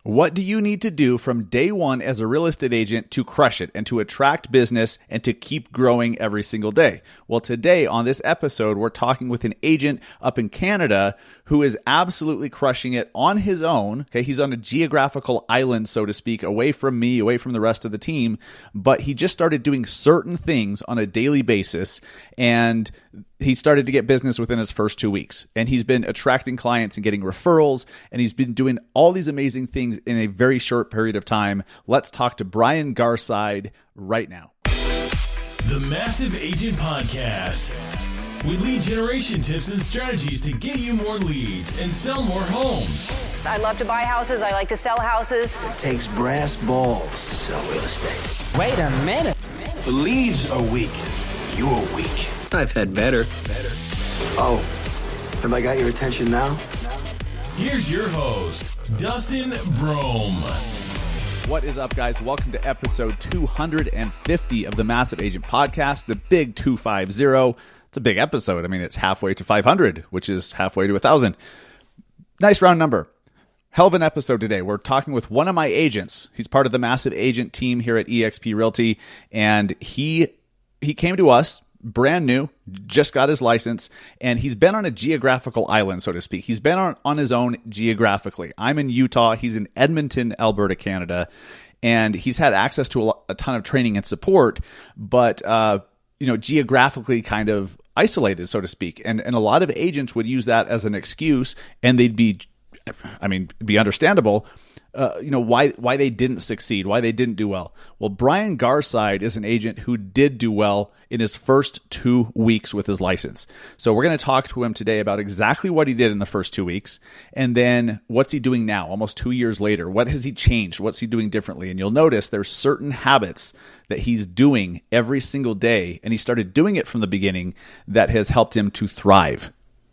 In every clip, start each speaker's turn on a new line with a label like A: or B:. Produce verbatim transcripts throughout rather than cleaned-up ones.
A: What do you need to do from day one as a real estate agent to crush it and to attract business and to keep growing every single day? Well, today on this episode, we're talking with an agent up in Canada who is absolutely crushing it on his own. Okay, he's on a geographical island, so to speak, away from me, away from the rest of the team, but he just started doing certain things on a daily basis, and he started to get business within his first two weeks. And he's been attracting clients and getting referrals, and he's been doing all these amazing things in a very short period of time. Let's talk to Brian Garside right now.
B: The Massive Agent Podcast, with lead generation tips and strategies to get you more leads and sell more homes.
C: I love to buy houses. I like to sell houses.
D: It takes brass balls to sell real estate.
E: Wait a minute.
D: The leads are weak. You're weak.
E: I've had better.
D: Better. Oh, have I got your attention now?
B: Here's your host, Dustin Brome.
A: What is up, guys? Welcome to episode two hundred fifty of the Massive Agent Podcast, the big two fifty. It's a big episode. I mean, it's halfway to five hundred, which is halfway to one thousand. Nice round number. Hell of an episode today. We're talking with one of my agents. He's part of the Massive Agent team here at eXp Realty, and he he came to us brand new, just got his license, and he's been on a geographical island, so to speak. He's been on, on his own geographically. I'm in Utah. He's in Edmonton, Alberta, Canada, and he's had access to a, a ton of training and support, but uh, you know, geographically kind of isolated, so to speak. And and a lot of agents would use that as an excuse, and they'd be, I mean, be understandable. Uh, you know, why why they didn't succeed, why they didn't do well. Well, Brian Garside is an agent who did do well in his first two weeks with his license. So we're going to talk to him today about exactly what he did in the first two weeks, and then what's he doing now, almost two years later. What has he changed? What's he doing differently? And you'll notice there's certain habits that he's doing every single day, and he started doing it from the beginning, that has helped him to thrive.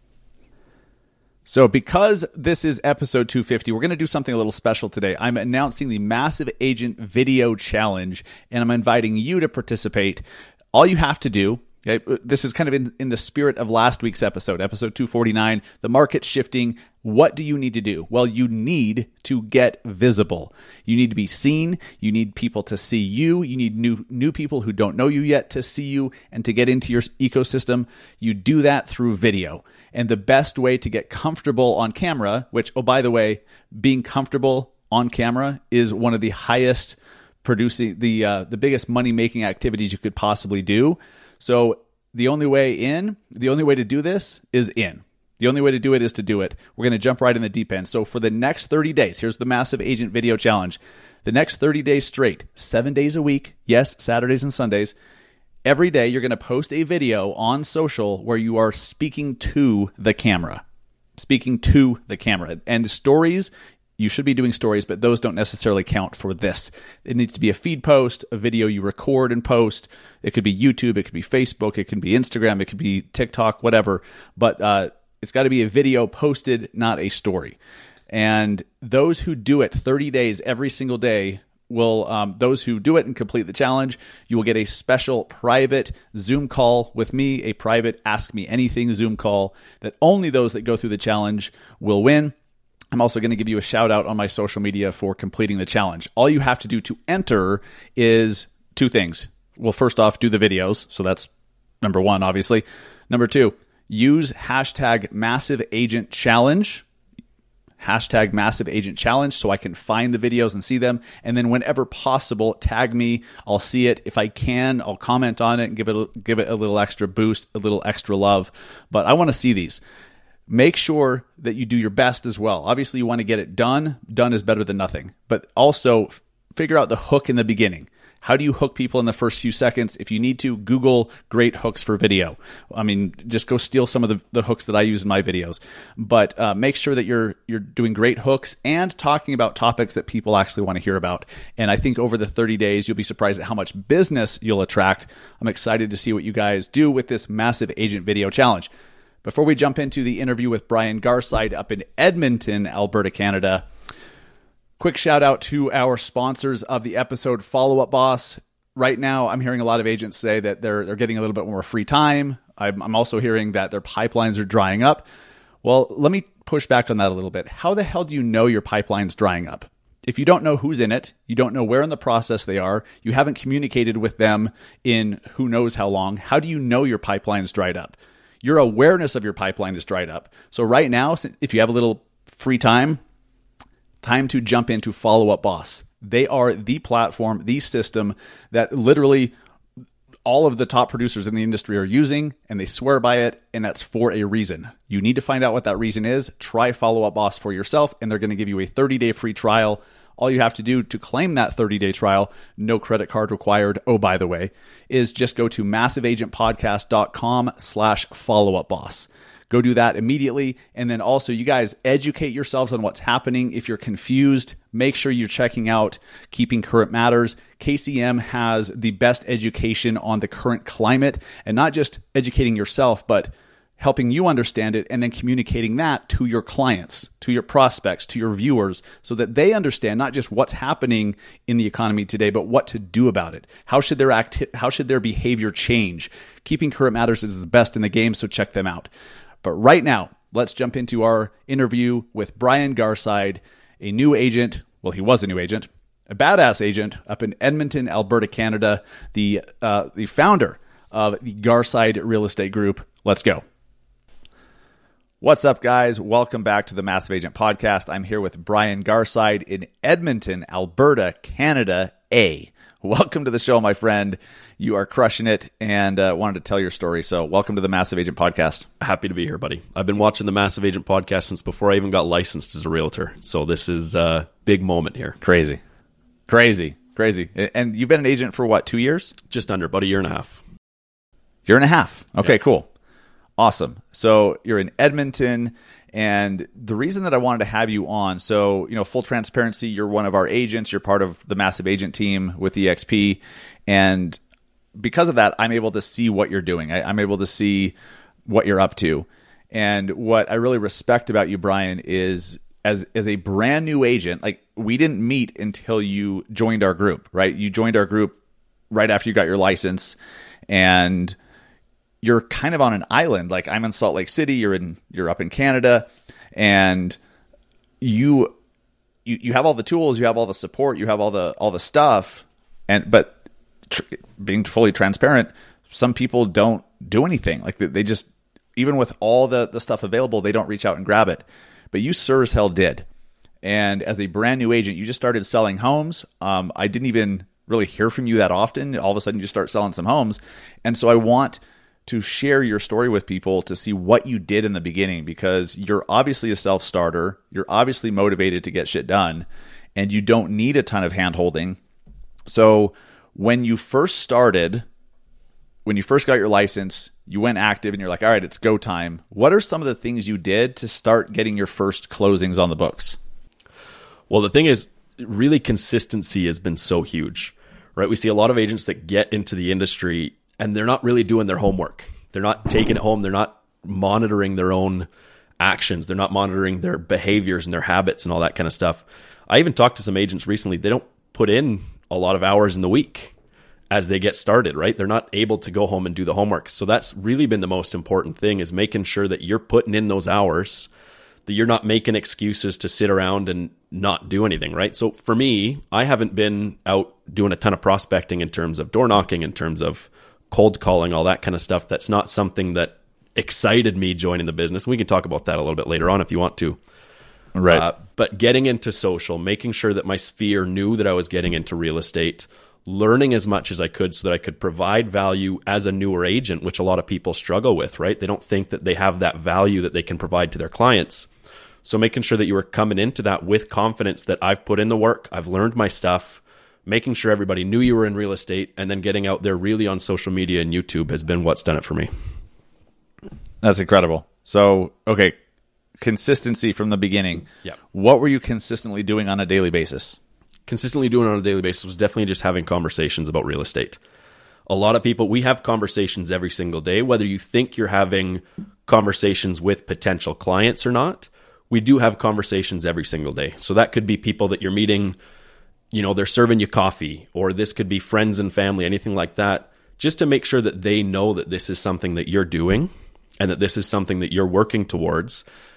A: So because this is episode two fifty, we're going to do something a little special today. I'm announcing the Massive Agent Video Challenge, and I'm inviting you to participate. All you have to do, okay, this is kind of in, in the spirit of last week's episode, episode two forty-nine, the market shifting. What do you need to do? Well, you need to get visible. You need to be seen. You need people to see you. You need new new people who don't know you yet to see you and to get into your ecosystem. You do that through video. And the best way to get comfortable on camera, which, oh, by the way, being comfortable on camera is one of the highest producing, the uh, the biggest money-making activities you could possibly do. So the only way in, the only way to do this is in. The only way to do it is to do it. We're going to jump right in the deep end. So for the next thirty days, here's the Massive Agent Video Challenge. The next thirty days straight, seven days a week, yes, Saturdays and Sundays, every day you're going to post a video on social where you are speaking to the camera. Speaking to the camera. And stories, you should be doing stories, but those don't necessarily count for this. It needs to be a feed post, a video you record and post. It could be YouTube, it could be Facebook, it could be Instagram, it could be TikTok, whatever. But uh, it's got to be a video posted, not a story. And those who do it thirty days every single day will, um, those who do it and complete the challenge, you will get a special private Zoom call with me, a private Ask Me Anything Zoom call that only those that go through the challenge will win. I'm also going to give you a shout out on my social media for completing the challenge. All you have to do to enter is two things. Well, first off, do the videos. So that's number one, obviously. Number two, use hashtag Massive Agent Challenge. Hashtag Massive Agent Challenge so I can find the videos and see them. And then whenever possible, tag me. I'll see it. If I can, I'll comment on it and give it a, give it a little extra boost, a little extra love. But I want to see these. Make sure that you do your best as well. Obviously, you want to get it done. Done is better than nothing. But also f- figure out the hook in the beginning. How do you hook people in the first few seconds? If you need to, Google great hooks for video. I mean, just go steal some of the, the hooks that I use in my videos. But uh, make sure that you're you're doing great hooks and talking about topics that people actually want to hear about. And I think over the thirty days, you'll be surprised at how much business you'll attract. I'm excited to see what you guys do with this Massive Agent Video Challenge. Before we jump into the interview with Brian Garside up in Edmonton, Alberta, Canada, quick shout out to our sponsors of the episode, Follow Up Boss. Right now, I'm hearing a lot of agents say that they're they're getting a little bit more free time. I'm, I'm also hearing that their pipelines are drying up. Well, let me push back on that a little bit. How the hell do you know your pipeline's drying up? if you don't know who's in it, you don't know where in the process they are, you haven't communicated with them in who knows how long, how do you know your pipeline's dried up? Your awareness of your pipeline is dried up. So right now, if you have a little free time, time to jump into Follow Up Boss. They are the platform, the system that literally all of the top producers in the industry are using, and they swear by it, and that's for a reason. You need to find out what that reason is. Try Follow Up Boss for yourself, and they're going to give you a thirty-day free trial. All you have to do to claim that thirty-day trial, no credit card required, oh, by the way, is just go to massiveagentpodcast.com slash follow-up-boss. Go do that immediately. And then also, you guys educate yourselves on what's happening. If you're confused, make sure you're checking out Keeping Current Matters. K C M has the best education on the current climate, and not just educating yourself, but helping you understand it and then communicating that to your clients, to your prospects, to your viewers, so that they understand not just what's happening in the economy today, but what to do about it. How should their acti- how should their behavior change? Keeping Current Matters is the best in the game, so check them out. But right now, let's jump into our interview with Brian Garside, a new agent. Well, he was a new agent, a badass agent up in Edmonton, Alberta, Canada, the uh, the founder of the Garside Real Estate Group. Let's go. What's up, guys? Welcome back to the Massive Agent Podcast. I'm here with Brian Garside in Edmonton, Alberta, Canada, A. Welcome to the show, my friend. You are crushing it, and uh, wanted to tell your story. So welcome to the Massive Agent Podcast.
E: Happy to be here, buddy. I've been watching the Massive Agent Podcast since before I even got licensed as a realtor. So this is a big moment here.
A: Crazy. Crazy. Crazy. And you've been an agent for what, two years?
E: Just under, about a year and a half.
A: Year and a half. Okay,
E: yeah.
A: Cool. Awesome. So you're in Edmonton, and the reason that I wanted to have you on, so, you know, full transparency, you're one of our agents. You're part of the Massive Agent team with E X P, and because of that, I'm able to see what you're doing. I, I'm able to see what you're up to. And what I really respect about you, Brian, is as as a brand new agent, like, we didn't meet until you joined our group, right? You joined our group right after you got your license, and you're kind of on an island. Like, I'm in Salt Lake City, you're in you're up in Canada, and you you you have all the tools, you have all the support, you have all the all the stuff, and but tr- being fully transparent, some people don't do anything. Like, they, they just, even with all the the stuff available, they don't reach out and grab it. But you sure as hell did. And as a brand new agent, you just started selling homes. Um, I didn't even really hear from you that often. All of a sudden, you start selling some homes, and so I want to share your story with people to see what you did in the beginning, because you're obviously a self-starter. You're obviously motivated to get shit done, and you don't need a ton of hand-holding. So when you first started, when you first got your license, you went active and you're like, all right, it's go time. What are some of the things you did to start getting your first closings on the books?
E: Well, the thing is, really, consistency has been so huge, right? We see a lot of agents that get into the industry and they're not really doing their homework. They're not taking it home. They're not monitoring their own actions. They're not monitoring their behaviors and their habits and all that kind of stuff. I even talked to some agents recently. They don't put in a lot of hours in the week as they get started, right? They're not able to go home and do the homework. So that's really been the most important thing, is making sure that you're putting in those hours, that you're not making excuses to sit around and not do anything, right? So for me, I haven't been out doing a ton of prospecting in terms of door knocking, in terms of cold calling, all that kind of stuff. That's not something that excited me joining the business. We can talk about that a little bit later on if you want to.
A: Right.
E: Uh, but getting into social, making sure that my sphere knew that I was getting into real estate, learning as much as I could so that I could provide value as a newer agent, which a lot of people struggle with, right? They don't think that they have that value that they can provide to their clients. So making sure that you were coming into that with confidence that I've put in the work, I've learned my stuff, making sure everybody knew you were in real estate, and then getting out there really on social media and YouTube has been what's done it for me.
A: That's incredible. So, okay, consistency from the beginning.
E: Yeah.
A: What were you consistently doing on a daily basis?
E: Consistently doing on a daily basis was definitely just having conversations about real estate. A lot of people, we have conversations every single day, whether you think you're having conversations with potential clients or not. We do have conversations every single day. So that could be people that you're meeting, you know, they're serving you coffee, or this could be friends and family, anything like that, just to make sure that they know that this is something that you're doing and that this is something that you're working towards.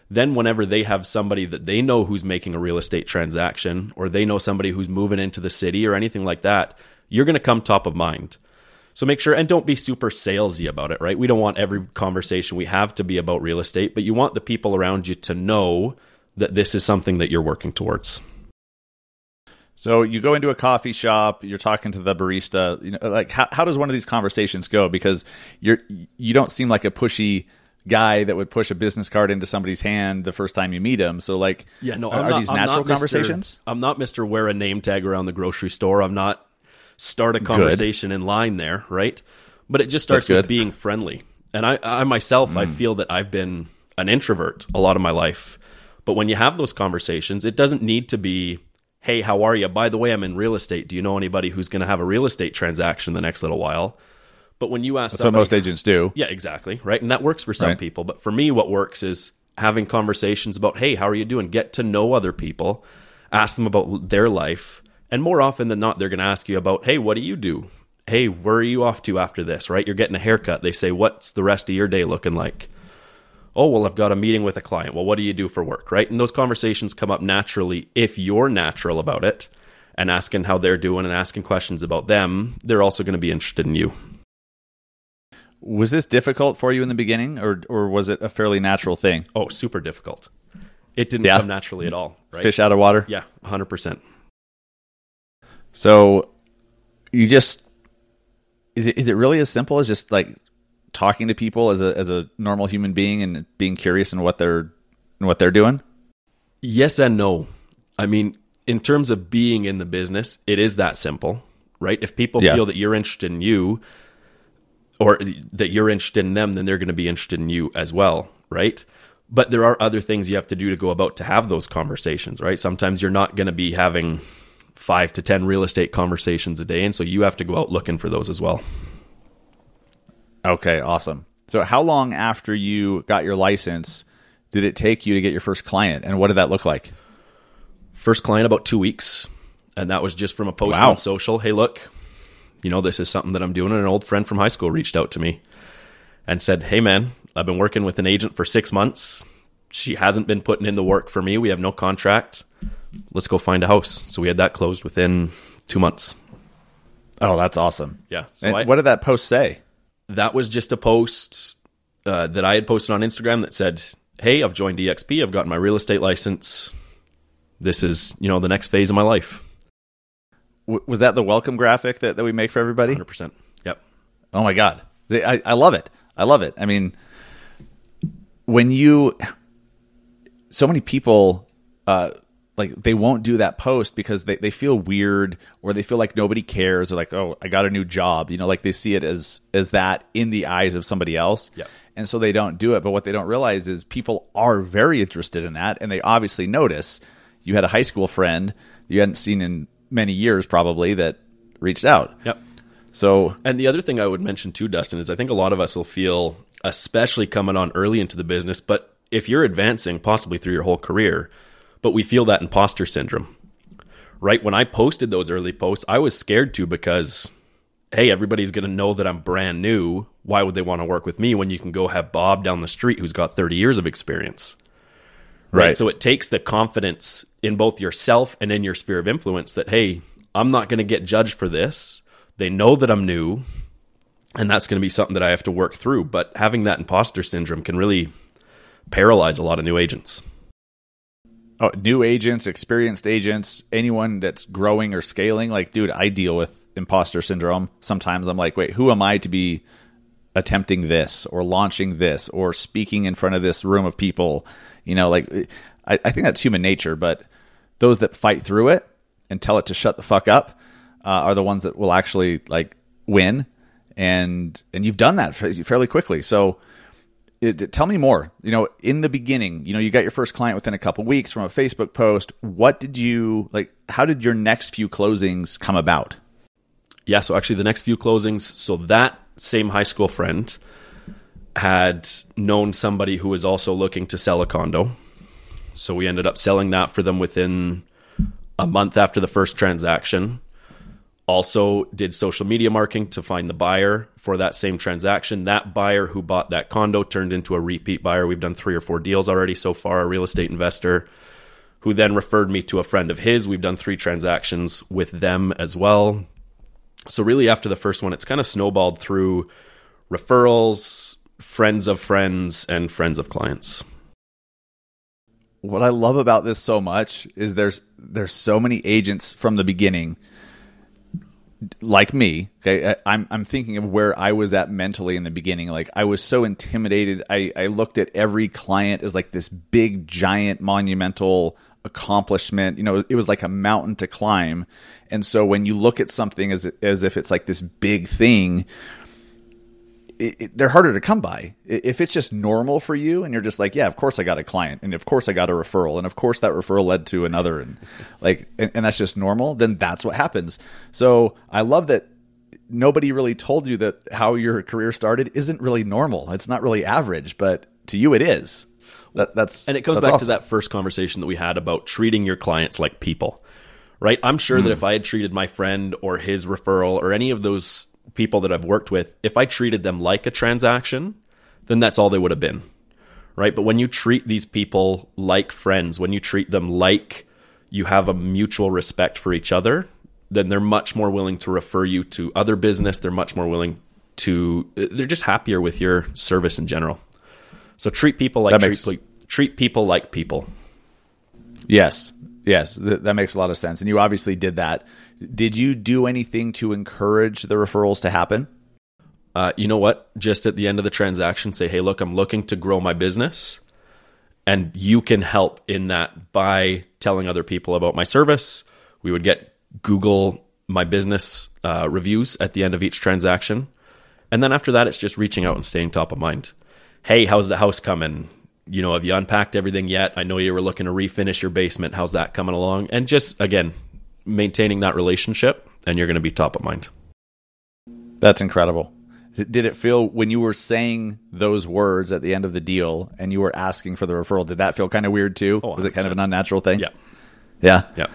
E: Then whenever they have somebody that they know who's making a real estate transaction, or they know somebody who's moving into the city or anything like that, you're going to come top of mind. So make sure, and don't be super salesy about it, right? We don't want every conversation we have to be about real estate, but you want the people around you to know that this is something that you're working towards.
A: So you go into a coffee shop, you're talking to the barista, you know, like how, how does one of these conversations go? Because you're, you don't seem like a pushy guy that would push a business card into somebody's hand the first time you meet him. So like,
E: yeah, no,
A: are,
E: I'm
A: are
E: not,
A: these
E: I'm
A: natural
E: not Mister
A: conversations?
E: I'm not Mister Wear a name tag around the grocery store. I'm not start a conversation good. in line there, right? But it just starts with being friendly. And I, I myself, mm. I feel that I've been an introvert a lot of my life. But when you have those conversations, it doesn't need to be, hey, how are you? By the way, I'm in real estate. Do you know anybody who's going to have a real estate transaction the next little while? But when you ask
A: That's
E: somebody,
A: what most agents do.
E: Yeah, exactly. Right. And that works for some
A: right.
E: people. But for me, what works is having conversations about, hey, how are you doing? Get to know other people. Ask them about their life. And more often than not, they're going to ask you about, hey, what do you do? Hey, where are you off to after this? Right. You're getting a haircut. They say, what's the rest of your day looking like? Oh, well, I've got a meeting with a client. Well, what do you do for work, right? And those conversations come up naturally if you're natural about it and asking how they're doing and asking questions about them. They're also going to be interested in you.
A: Was this difficult for you in the beginning, or or was it a fairly natural thing?
E: Oh, super difficult. It didn't
A: yeah.
E: come naturally at all, right?
A: Fish out of water?
E: Yeah, one hundred percent.
A: So you just, is it is it really as simple as just like talking to people as a as a normal human being and being curious in what they're in what they're doing?
E: Yes and no. I mean, in terms of being in the business, it is that simple, right? If people
A: yeah.
E: feel that you're interested in you or that you're interested in them, then they're going to be interested in you as well, right? But there are other things you have to do to go about to have those conversations, right? Sometimes you're not going to be having five to ten real estate conversations a day, and so you have to go out looking for those as well.
A: Okay, awesome. So how long after you got your license did it take you to get your first client, and what did that look like?
E: First client about two weeks, and that was just from a post
A: wow.
E: on social. Hey, look, you know, this is something that I'm doing, and an old friend from high school reached out to me and said, hey, man, I've been working with an agent for six months. She hasn't been putting in the work for me. We have no contract. Let's go find a house. So we had that closed within two months.
A: Oh, that's awesome.
E: Yeah. So
A: and
E: I,
A: what did that post say?
E: That was just a post uh, that I had posted on Instagram that said, hey, I've joined E X P. I've gotten my real estate license. This is, you know, the next phase of my life.
A: W- was that the welcome graphic that, that we make for everybody?
E: one hundred percent. Yep.
A: Oh my God. I, I love it. I love it. I mean, when you, so many people, uh, like they won't do that post because they, they feel weird, or they feel like nobody cares, or like, oh, I got a new job. You know, like they see it as, as that in the eyes of somebody else.
E: Yep.
A: And so they don't do it. But what they don't realize is people are very interested in that. And they obviously notice. You had a high school friend you hadn't seen in many years probably that reached out.
E: Yep.
A: So,
E: and the other thing I would mention too, Dustin, is I think a lot of us will feel, especially coming on early into the business, but if you're advancing possibly through your whole career, but we feel that imposter syndrome, right? When I posted those early posts, I was scared to because, hey, everybody's going to know that I'm brand new. Why would they want to work with me when you can go have Bob down the street who's got thirty years of experience? Right. right. So it takes the confidence in both yourself and in your sphere of influence that, hey, I'm not going to get judged for this. They know that I'm new, and that's going to be something that I have to work through. But having that imposter syndrome can really paralyze a lot of new agents.
A: Oh, new agents, experienced agents, anyone that's growing or scaling. Like, dude, I deal with imposter syndrome. Sometimes I'm like, wait, who am I to be attempting this or launching this or speaking in front of this room of people? You know, like, I, I think that's human nature, but those that fight through it and tell it to shut the fuck up uh, are the ones that will actually like win. And, and you've done that fairly quickly. So it, it, tell me more, you know, in the beginning, you know, you got your first client within a couple of weeks from a Facebook post. What did you like, how did your next few closings come about?
E: Yeah. So actually the next few closings, so that same high school friend had known somebody who was also looking to sell a condo. So we ended up selling that for them within a month after the first transaction. Also did social media marketing to find the buyer for that same transaction. That buyer who bought that condo turned into a repeat buyer. We've done three or four deals already so far, a real estate investor who then referred me to a friend of his. We've done three transactions with them as well. So really after the first one, it's kind of snowballed through referrals, friends of friends, and friends of clients.
A: What I love about this so much is there's there's so many agents from the beginning, like me. Okay, I, I'm I'm thinking of where I was at mentally in the beginning. Like I was so intimidated. I I looked at every client as like this big, giant, monumental accomplishment. You know, it was like a mountain to climb. And so when you look at something as as if it's like this big thing, It, it, they're harder to come by. If it's just normal for you and you're just like, yeah, of course I got a client, and of course I got a referral, and of course that referral led to another, and like, and, and that's just normal, then that's what happens. So I love that nobody really told you that how your career started isn't really normal. It's not really average, but to you it is. That, that's
E: and it goes
A: that's
E: back
A: awesome.
E: to that first conversation that we had about treating your clients like people, right? I'm sure mm. that if I had treated my friend or his referral or any of those people that I've worked with, if I treated them like a transaction, then that's all they would have been, right? But when you treat these people like friends, when you treat them like you have a mutual respect for each other, then they're much more willing to refer you to other business. They're much more willing to, they're just happier with your service in general. So treat people like,
A: makes,
E: treat, treat people like people.
A: Yes. Yes. Th- that makes a lot of sense. And you obviously did that. Did you do anything to encourage the referrals to happen?
E: Uh, you know what? Just at the end of the transaction, say, hey, look, I'm looking to grow my business, and you can help in that by telling other people about my service. We would get Google My Business uh, reviews at the end of each transaction. And then after that, it's just reaching out and staying top of mind. Hey, how's the house coming? You know, have you unpacked everything yet? I know you were looking to refinish your basement. How's that coming along? And just, again, maintaining that relationship, and you're going to be top of mind.
A: That's incredible. Did it feel, when you were saying those words at the end of the deal and you were asking for the referral, did that feel kind of weird too?
E: Oh,
A: was it kind of an unnatural thing?
E: Yeah.
A: Yeah.
E: Yeah.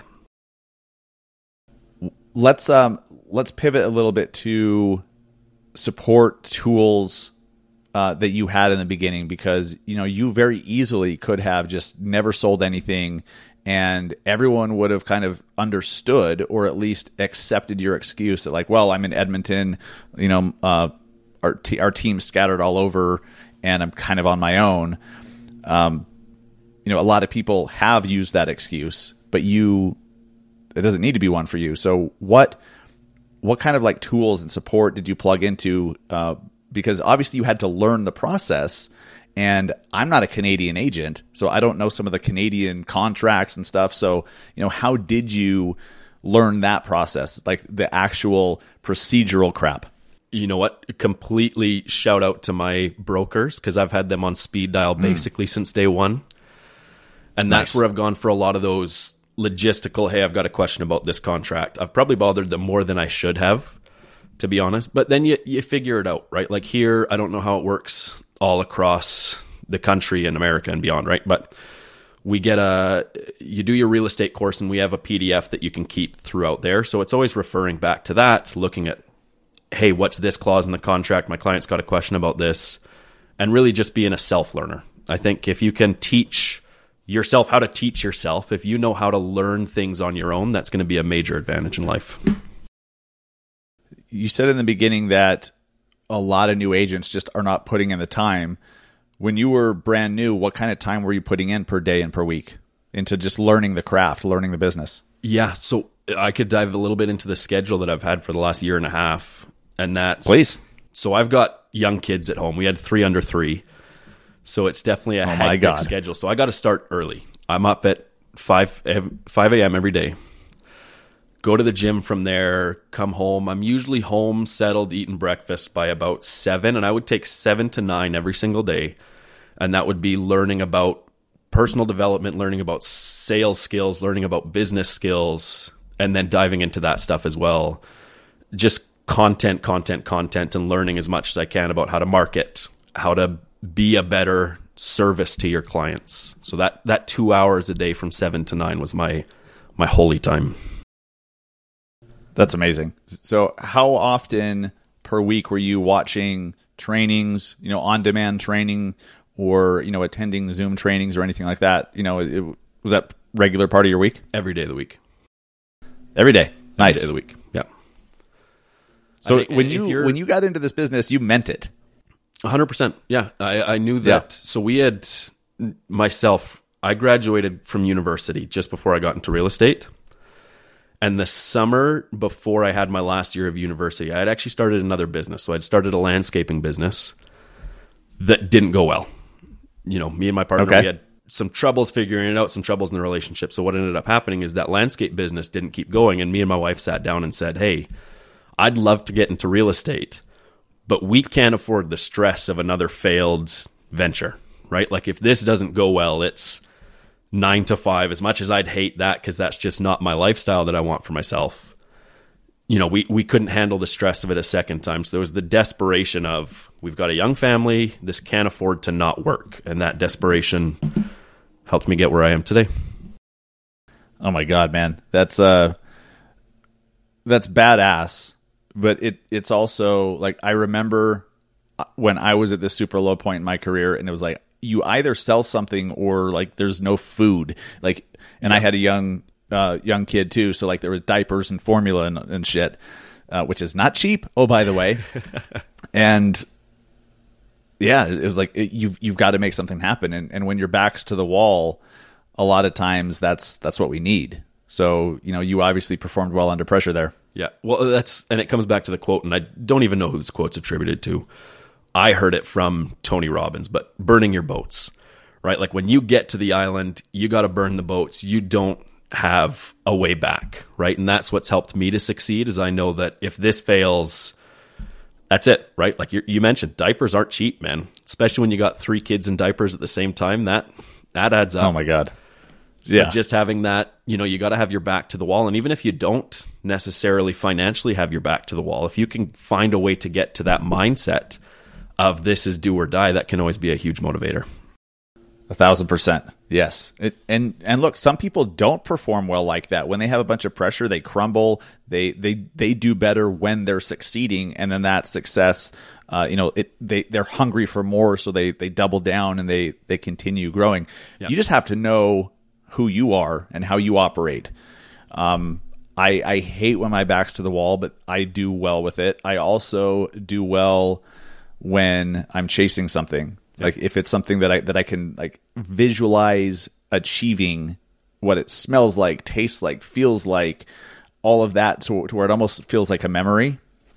A: Let's um let's pivot a little bit to support tools uh, that you had in the beginning, because you know you very easily could have just never sold anything, and everyone would have kind of understood or at least accepted your excuse that, like, well, I'm in Edmonton, you know, uh, our t- our team's scattered all over, and I'm kind of on my own. Um, you know, a lot of people have used that excuse, but you, it doesn't need to be one for you. So what what kind of like tools and support did you plug into? Uh, because obviously you had to learn the process. And I'm not a Canadian agent, so I don't know some of the Canadian contracts and stuff. So, you know, how did you learn that process, like the actual procedural crap? You
E: know what? Completely shout out to my brokers, because I've had them on speed dial basically mm. since day one. And that's nice. Where I've gone for a lot of those logistical, hey, I've got a question about this contract. I've probably bothered them more than I should have, to be honest. But then you, you figure it out, right? Like here, I don't know how it works all across the country and America and beyond, right? But we get a, you do your real estate course, and we have a P D F that you can keep throughout there. So it's always referring back to that, looking at, hey, what's this clause in the contract? My client's got a question about this, and really just being a self-learner. I think if you can teach yourself how to teach yourself, if you know how to learn things on your own, that's going to be a major advantage in life. You said in the beginning that a lot of new agents just are not putting in the time. When you were brand new, what kind of time were you putting in per day and per week into just learning the craft, learning the business? Yeah, so I could dive a little bit into the schedule that I've had for the last year and a half. And that's, please. So I've got young kids at home. We had three under three. So it's definitely a oh hectic schedule. So I got to start early. I'm up at five a.m. every day. Go to the gym from there, come home. I'm usually home, settled, eating breakfast by about seven, and I would take seven to nine every single day. And that would be learning about personal development, learning about sales skills, learning about business skills, and then diving into that stuff as well. Just content, content, content, and learning as much as I can about how to market, how to be a better service to your clients. So that that two hours a day from seven to nine was my my holy time.
A: That's amazing. So how often per week were you watching trainings, you know, on-demand training, or, you know, attending Zoom trainings or anything like that? You know, it, was that regular part of your week?
E: Every day of the week.
A: Every day. Nice.
E: Every day of the week. Yeah.
A: So
E: I mean,
A: when you when you got into this business, you meant it.
E: one hundred percent. Yeah. I, I knew that.
A: Yeah.
E: So we had, myself, I graduated from university just before I got into real estate. And the summer before I had my last year of university, I had actually started another business. So I'd started a landscaping business that didn't go well. You know, me and my partner,
A: Okay.
E: we had some troubles figuring it out, some troubles in the relationship. So what ended up happening is that landscape business didn't keep going. And me and my wife sat down and said, hey, I'd love to get into real estate, but we can't afford the stress of another failed venture, right? Like if this doesn't go well, it's nine to five, as much as I'd hate that, because that's just not my lifestyle that I want for myself. You know, we, we couldn't handle the stress of it a second time. So there was the desperation of, we've got a young family, this can't afford to not work. And that desperation helped me get where I am today.
A: Oh my God, man. That's uh that's badass. But it it's also like, I remember when I was at this super low point in my career, and it was like, you either sell something or like there's no food. Like, and I had a young uh, young kid too, so like there were diapers and formula and, and shit, uh, which is not cheap. Oh, by the way, and yeah, it was like it, you've you've got to make something happen. And and when your back's to the wall, a lot of times that's that's what we need. So you know, you obviously performed well under pressure there.
E: Yeah, well, that's, and it comes back to the quote, and I don't even know who this quote's attributed to. I heard it from Tony Robbins, but burning your boats, right? Like when you get to the island, you got to burn the boats. You don't have a way back, right? And that's what's helped me to succeed, is I know that if this fails, that's it, right? Like you, you mentioned, diapers aren't cheap, man. Especially when you got three kids in diapers at the same time, that that adds up.
A: Oh my God.
E: So
A: Yeah.
E: just having that, you know, you got to have your back to the wall. And even if you don't necessarily financially have your back to the wall, if you can find a way to get to that mindset of this is do or die, that can always be a huge motivator.
A: A thousand percent. Yes. It, and, and look, some people don't perform well like that. When they have a bunch of pressure, they crumble. They, they, they do better when they're succeeding. And then that success, uh, you know, it, they, they're hungry for more. So they, they double down and they, they continue growing.
E: Yeah.
A: You just have to know who you are and how you operate. Um, I, I hate when my back's to the wall, but I do well with it. I also do well when I'm chasing something. Yeah. Like if it's something that I that I can like visualize achieving, what it smells like, tastes like, feels like, all of that, to, to where it almost feels like a memory.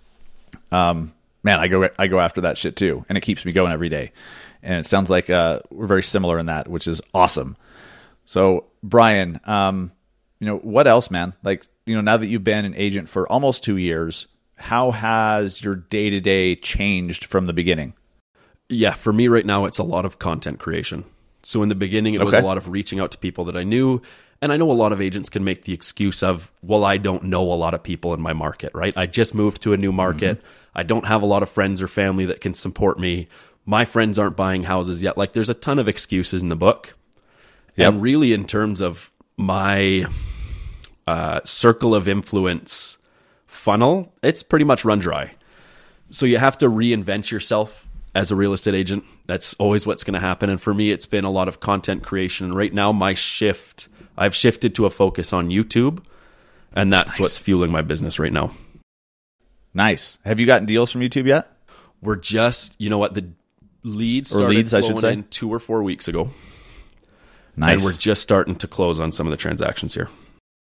A: Um, man, I go I go after that shit too, and it keeps me going every day. And it sounds like uh, we're very similar in that, which is awesome. So, Brian, um, you know, what else, man? Like, you know, now that you've been an agent for almost two years, how has your day-to-day changed from the beginning?
E: Yeah, for me right now, it's a lot of content creation. So in the beginning, it was
A: Okay.
E: a lot of reaching out to people that I knew. And I know a lot of agents can make the excuse of, well, I don't know a lot of people in my market, right? I just moved to a new market. Mm-hmm. I don't have a lot of friends or family that can support me. My friends aren't buying houses yet. Like, there's a ton of excuses in the book. Yep. And really, in terms of my uh, circle of influence funnel, it's pretty much run dry. So you have to reinvent yourself as a real estate agent. That's always what's going to happen. And for me, it's been a lot of content creation. And right now, my shift, I've shifted to a focus on YouTube. And that's nice. What's fueling my business right now.
A: Nice. Have you gotten deals from YouTube yet?
E: We're just, you know what, the leads started
A: or leads, I should say,
E: in two or four weeks ago.
A: Nice.
E: And we're just starting to close on some of the transactions here.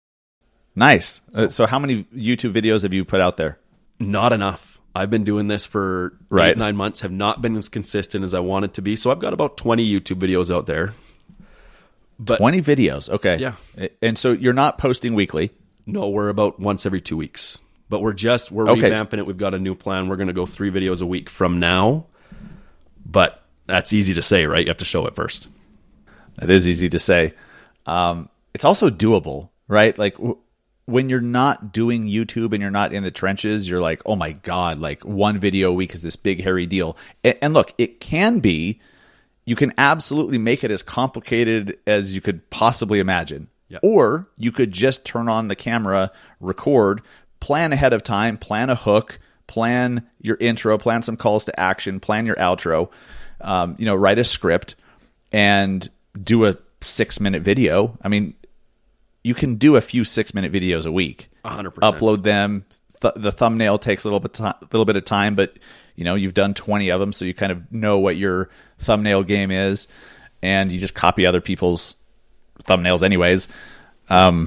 A: Nice. So, uh, so how many YouTube videos have you put out there?
E: Not enough. I've been doing this for
A: right.
E: eight, nine months, have not been as consistent as I wanted to be. So I've got about twenty YouTube videos out there.
A: But, twenty videos. Okay.
E: Yeah.
A: And so you're not posting weekly?
E: No, we're about once every two weeks. But we're just, we're okay. revamping it. We've got a new plan. We're going to go three videos a week from now. But that's easy to say, right? You have to show it first.
A: That is easy to say. Um, it's also doable, right? Like w- when you're not doing YouTube and you're not in the trenches, you're like, oh my God, like one video a week is this big, hairy deal. And, and look, it can be, you can absolutely make it as complicated as you could possibly imagine.
E: Yep.
A: Or you could just turn on the camera, record, plan ahead of time, plan a hook, plan your intro, plan some calls to action, plan your outro, um, you know, write a script and do a six minute video. I mean, you can do a few six minute videos a week,
E: one hundred percent.
A: Upload them. Th- the thumbnail takes a little bit, to- little bit of time, but you know, you've done twenty of them. So you kind of know what your thumbnail game is, and you just copy other people's thumbnails anyways. Um,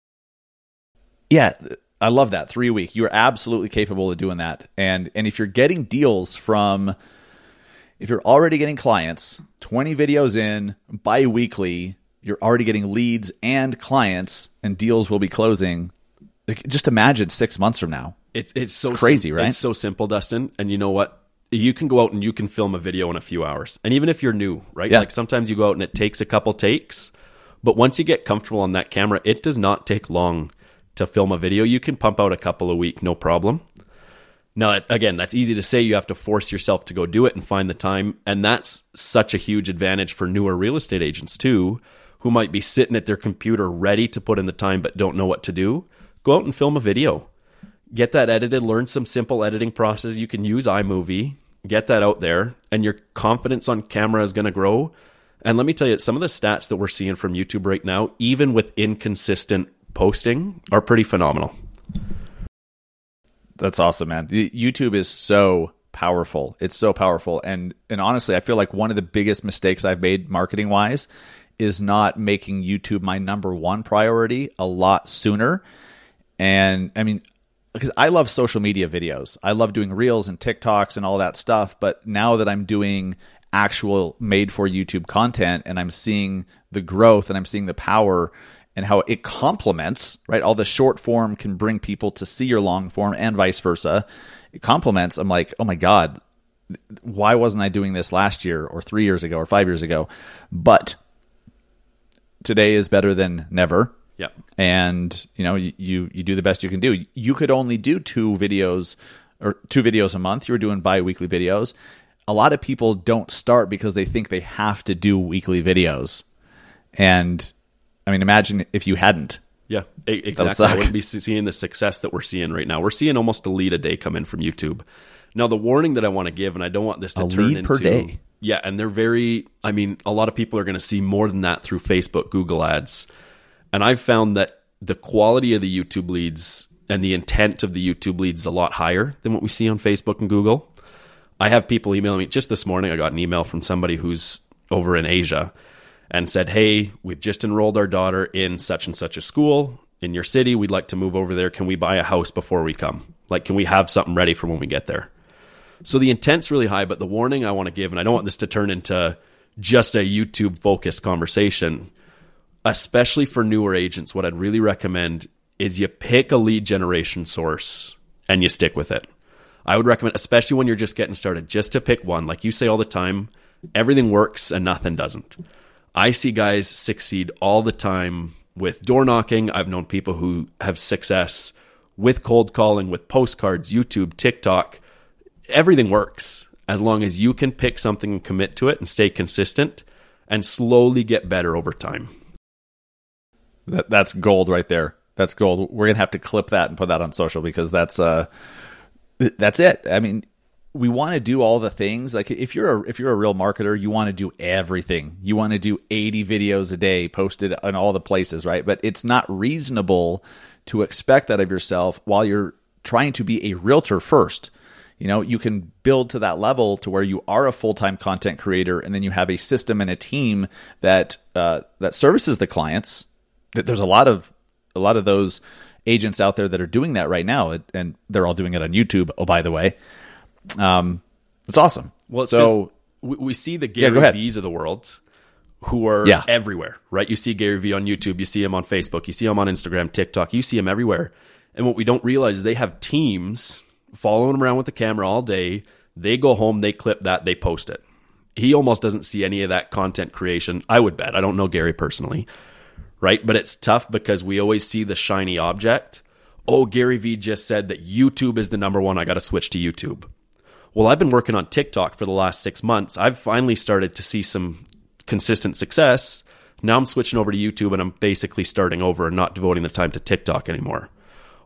A: yeah, I love that. Three a week. You are absolutely capable of doing that. And, and if you're getting deals from, if you're already getting clients, twenty videos in, bi-weekly, you're already getting leads and clients, and deals will be closing. Just imagine six months from now.
E: It's it's so
A: it's crazy,
E: sim-
A: right?
E: It's so simple, Dustin. And you know what? You can go out and you can film a video in a few hours. And even if you're new, right?
A: Yeah.
E: Like sometimes you go out and it takes a couple takes. But once you get comfortable on that camera, it does not take long to film a video. You can pump out a couple a week, no problem. Now, again, that's easy to say. You have to force yourself to go do it and find the time. And that's such a huge advantage for newer real estate agents too, who might be sitting at their computer ready to put in the time but don't know what to do. Go out and film a video. Get that edited, learn some simple editing process. You can use iMovie, get that out there, and your confidence on camera is going to grow. And let me tell you, some of the stats that we're seeing from YouTube right now, even with inconsistent posting, are pretty phenomenal.
A: That's awesome, man. YouTube is so powerful. It's so powerful. And and honestly, I feel like one of the biggest mistakes I've made marketing-wise is not making YouTube my number one priority a lot sooner. And I mean, because I love social media videos. I love doing Reels and TikToks and all that stuff. But now that I'm doing actual made for YouTube content and I'm seeing the growth and I'm seeing the power and how it complements, right? All the short form can bring people to see your long form and vice versa. It complements. I'm like, oh my God, why wasn't I doing this last year or three years ago or five years ago? But today is better than never.
E: Yeah.
A: And you know, you, you you do the best you can do. You could only do two videos or two videos a month. You were doing bi-weekly videos. A lot of people don't start because they think they have to do weekly videos. And I mean, imagine if you hadn't.
E: Yeah, exactly. I wouldn't be seeing the success that we're seeing right now. We're seeing almost a lead a day come in from YouTube. Now, the warning that I want to give, and I don't want this to
A: a
E: turn
A: lead
E: into...
A: per day.
E: Yeah, and they're very... I mean, a lot of people are going to see more than that through Facebook, Google ads. And I've found that the quality of the YouTube leads and the intent of the YouTube leads is a lot higher than what we see on Facebook and Google. I have people emailing me. Just this morning, I got an email from somebody who's over in Asia and said, hey, we've just enrolled our daughter in such and such a school in your city. We'd like to move over there. Can we buy a house before we come? Like, can we have something ready for when we get there? So the intent's really high, but the warning I want to give, and I don't want this to turn into just a YouTube-focused conversation, especially for newer agents, what I'd really recommend is you pick a lead generation source and you stick with it. I would recommend, especially when you're just getting started, just to pick one. Like you say all the time, everything works and nothing doesn't. I see guys succeed all the time with door knocking. I've known people who have success with cold calling, with postcards, YouTube, TikTok. Everything works as long as you can pick something and commit to it and stay consistent and slowly get better over time.
A: That, that's gold right there. That's gold. We're going to have to clip that and put that on social because that's uh, that's it. I mean, we want to do all the things. Like if you're a, if you're a real marketer, you want to do everything. You want to do eighty videos a day posted on all the places, right? But it's not reasonable to expect that of yourself while you're trying to be a realtor first. You know, you can build to that level to where you are a full-time content creator, and then you have a system and a team that uh, that services the clients. There's a lot of a lot of those agents out there that are doing that right now, and they're all doing it on YouTube. Oh, by the way, um, it's awesome.
E: Well, it's
A: so
E: we, we see the Gary
A: yeah,
E: V's of the world who are
A: yeah.
E: everywhere, right? You see Gary Vee on YouTube, you see him on Facebook, you see him on Instagram, TikTok, you see him everywhere. And what we don't realize is they have teams following him around with the camera all day. They go home, they clip that, they post it. He almost doesn't see any of that content creation, I would bet. I don't know Gary personally, right? But it's tough because we always see the shiny object. Oh, Gary Vee just said that YouTube is the number one. I got to switch to YouTube. Well, I've been working on TikTok for the last six months. I've finally started to see some consistent success. Now I'm switching over to YouTube and I'm basically starting over and not devoting the time to TikTok anymore.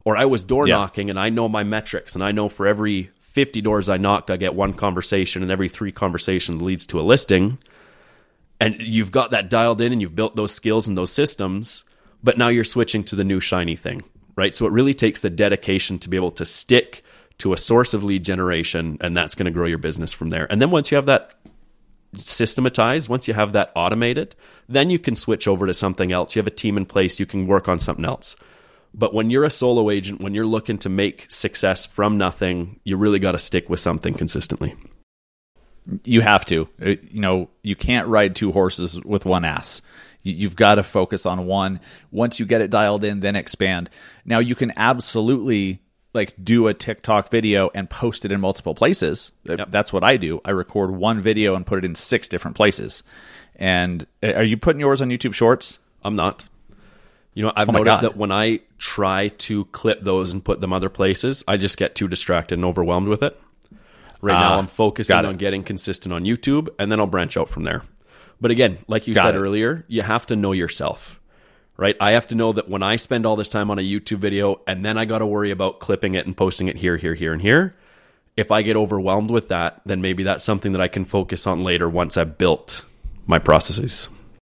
E: Or I was door
A: Yeah.
E: knocking and I know my metrics, and I know for every fifty doors I knock, I get one conversation, and every three conversations leads to a listing. And you've got that dialed in and you've built those skills and those systems, but now you're switching to the new shiny thing, right? So it really takes the dedication to be able to stick to a source of lead generation, and that's going to grow your business from there. And then once you have that systematized, once you have that automated, then you can switch over to something else. You have a team in place, you can work on something else. But when you're a solo agent, when you're looking to make success from nothing, you really got to stick with something consistently.
A: You have to. Uh, You know, you can't ride two horses with one ass. You- You've got to focus on one. Once you get it dialed in, then expand. Now, you can absolutely like do a TikTok video and post it in multiple places. Uh,
E: Yep.
A: That's what I do. I record one video and put it in six different places. And uh, are you putting yours on YouTube Shorts?
E: I'm not. You know, I've
A: Oh my
E: noticed
A: God.
E: that when I try to clip those and put them other places, I just get too distracted and overwhelmed with it. Right now,
A: Ah,
E: I'm focusing
A: got it.
E: on getting consistent on YouTube, and then I'll branch out from there. But again, like you
A: Got
E: said
A: it.
E: earlier, you have to know yourself, right? I have to know that when I spend all this time on a YouTube video, and then I got to worry about clipping it and posting it here, here, here, and here. If I get overwhelmed with that, then maybe that's something that I can focus on later once I've built my processes.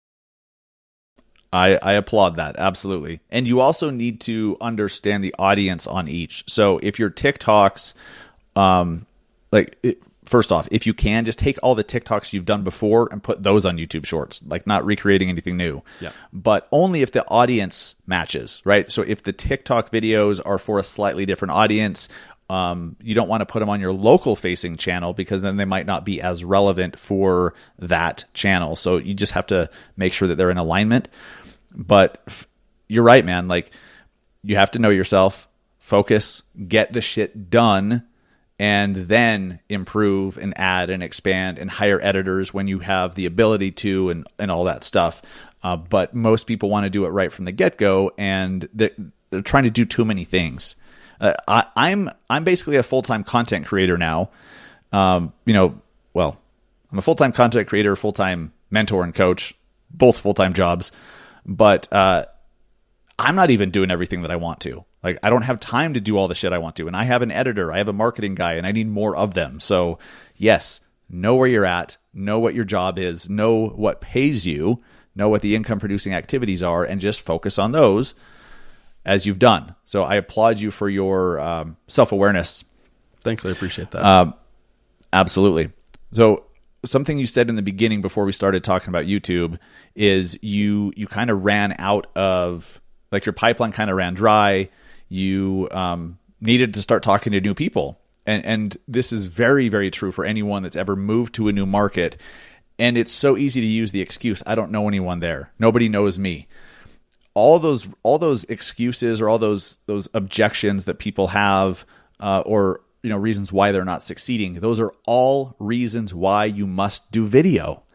A: I, I applaud that. Absolutely. And you also need to understand the audience on each. So if your TikToks, um, like it, first off, if you can just take all the TikToks you've done before and put those on YouTube Shorts, like not recreating anything new,
E: Yeah.
A: but only if the audience matches, right? So if the TikTok videos are for a slightly different audience, um, you don't want to put them on your local facing channel because then they might not be as relevant for that channel. So you just have to make sure that they're in alignment. But f- you're right, man. Like you have to know yourself, focus, get the shit done, and then improve and add and expand and hire editors when you have the ability to and, and all that stuff. Uh, but most people want to do it right from the get-go, and they're, they're trying to do too many things. Uh, I, I'm I'm basically a full-time content creator now. Um, you know, well, I'm a full-time content creator, full-time mentor and coach, both full-time jobs. But uh, I'm not even doing everything that I want to. Like, I don't have time to do all the shit I want to. And I have an editor, I have a marketing guy, and I need more of them. So, yes, know where you're at, know what your job is, know what pays you, know what the income producing activities are, and just focus on those as you've done. So I applaud you for your um, self-awareness.
E: Thanks. I appreciate that.
A: Absolutely. So something you said in the beginning before we started talking about YouTube is you you kind of ran out of, like your pipeline kind of ran dry. You um, needed to start talking to new people. And, and this is very, very true for anyone that's ever moved to a new market. And it's so easy to use the excuse, I don't know anyone there. Nobody knows me. All those all those excuses or all those those objections that people have uh, or you know reasons why they're not succeeding, those are all reasons why you must do video.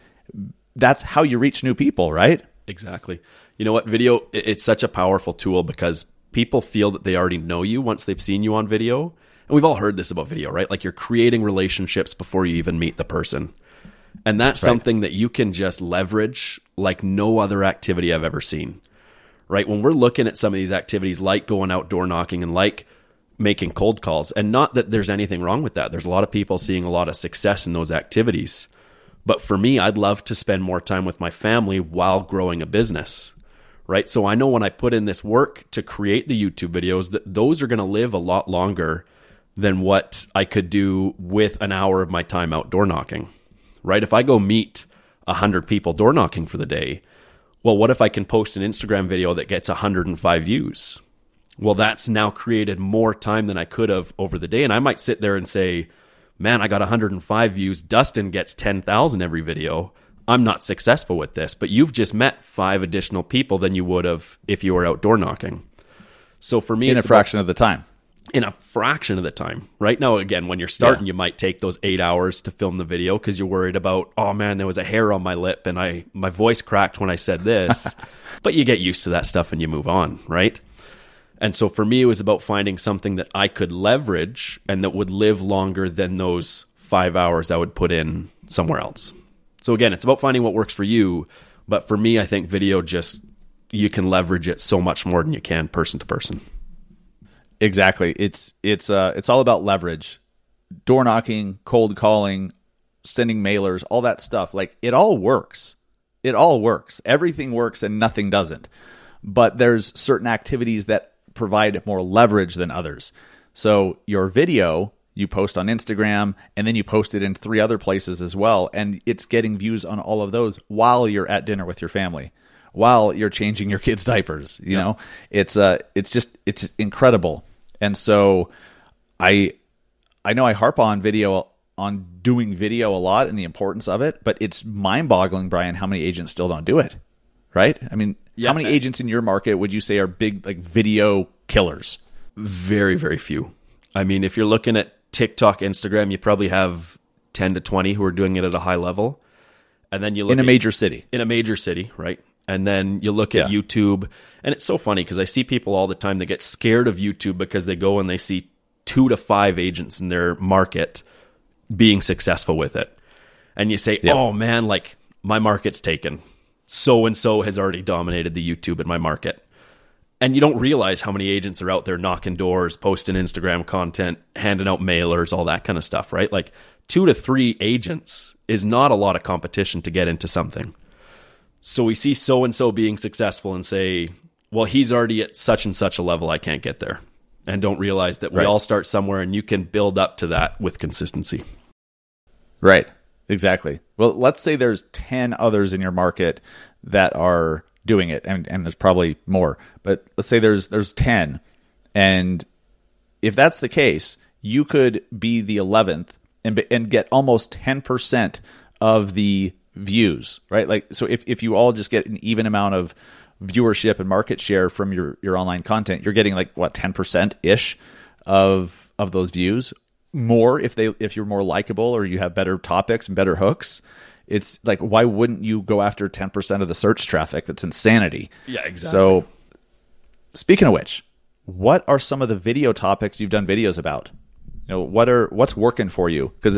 A: That's how you reach new people, right?
E: Exactly. You know what? Video, it- it's such a powerful tool because people feel that they already know you once they've seen you on video. And we've all heard this about video, right? Like you're creating relationships before you even meet the person. And that's
A: Right.
E: something that you can just leverage like no other activity I've ever seen, right? When we're looking at some of these activities like going outdoor knocking and like making cold calls, and not that there's anything wrong with that. There's a lot of people seeing a lot of success in those activities. But for me, I'd love to spend more time with my family while growing a business, right? So I know when I put in this work to create the YouTube videos, that those are going to live a lot longer than what I could do with an hour of my time outdoor knocking, right? If I go meet one hundred people door knocking for the day, well, what if I can post an Instagram video that gets one hundred five views? Well, that's now created more time than I could have over the day. And I might sit there and say, man, I got one hundred five views. Dustin gets ten thousand every video. I'm not successful with this. But you've just met five additional people than you would have if you were outdoor knocking. So for me,
A: In a
E: it's
A: fraction
E: about,
A: of the time.
E: in a fraction of the time. Right now, again, when you're starting,
A: Yeah.
E: you might take those eight hours to film the video because you're worried about, oh man, there was a hair on my lip and I my voice cracked when I said this. But you get used to that stuff and you move on, right? And so for me, it was about finding something that I could leverage and that would live longer than those five hours I would put in somewhere else. So again, it's about finding what works for you. But for me, I think video just, you can leverage it so much more than you can person to person.
A: Exactly. It's it's uh it's all about leverage. Door knocking, cold calling, sending mailers, all that stuff. Like, it all works. It all works. Everything works and nothing doesn't. But there's certain activities that provide more leverage than others. So your video, you post on Instagram, and then you post it in three other places as well, and it's getting views on all of those while you're at dinner with your family, while you're changing your kids' diapers. You yeah. know, it's uh, it's just it's incredible. And so, I, I know I harp on video on doing video a lot and the importance of it, but it's mind-boggling, Brian, how many agents still don't do it. Right? I mean, yeah. how many agents in your market would you say are big, like, video killers?
E: Very, very few. I mean, if you're looking at TikTok, Instagram, you probably have ten to twenty who are doing it at a high level. And then you look
A: in a
E: at,
A: major city.
E: In a major city, right? And then you look at yeah. YouTube, and it's so funny because I see people all the time that get scared of YouTube because they go and they see two to five agents in their market being successful with it. And you say, yep. oh man, like, my market's taken. So-and-so has already dominated the YouTube in my market. And you don't realize how many agents are out there knocking doors, posting Instagram content, handing out mailers, all that kind of stuff, right? Like, two to three agents is not a lot of competition to get into something. So we see so-and-so being successful and say, well, he's already at such and such a level, I can't get there. And don't realize that we right. all start somewhere, and you can build up to that with consistency.
A: Right. Exactly. Well, let's say there's ten others in your market that are doing it, and, and there's probably more, but let's say there's there's ten. And if that's the case, you could be the eleventh and and get almost ten percent of the views, right? Like, so if, if you all just get an even amount of viewership and market share from your, your online content, you're getting like, what, ten percent ish of of those views. More if they if you're more likable or you have better topics and better hooks. It's like, why wouldn't you go after ten percent of the search traffic? That's insanity.
E: Yeah, exactly.
A: So, speaking of which, what are some of the video topics you've done videos about? You know, what are what's working for you? Because